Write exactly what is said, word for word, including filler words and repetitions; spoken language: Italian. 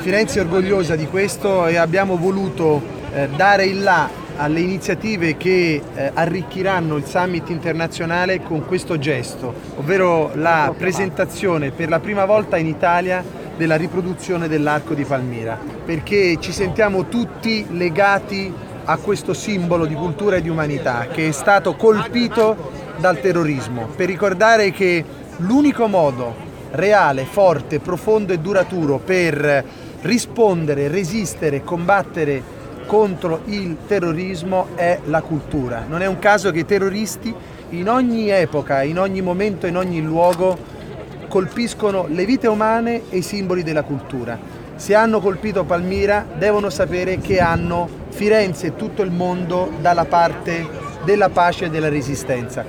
Firenze è orgogliosa di questo e abbiamo voluto eh, dare il là alle iniziative che eh, arricchiranno il Summit internazionale con questo gesto, ovvero la presentazione per la prima volta in Italia della riproduzione dell'Arco di Palmira, perché ci sentiamo tutti legati a questo simbolo di cultura e di umanità che è stato colpito dal terrorismo, per ricordare che l'unico modo reale, forte, profondo e duraturo per rispondere, resistere, combattere contro il terrorismo è la cultura. Non è un caso che i terroristi in ogni epoca, in ogni momento, in ogni luogo colpiscono le vite umane e i simboli della cultura. Se hanno colpito Palmira devono sapere che hanno Firenze e tutto il mondo dalla parte della pace e della resistenza.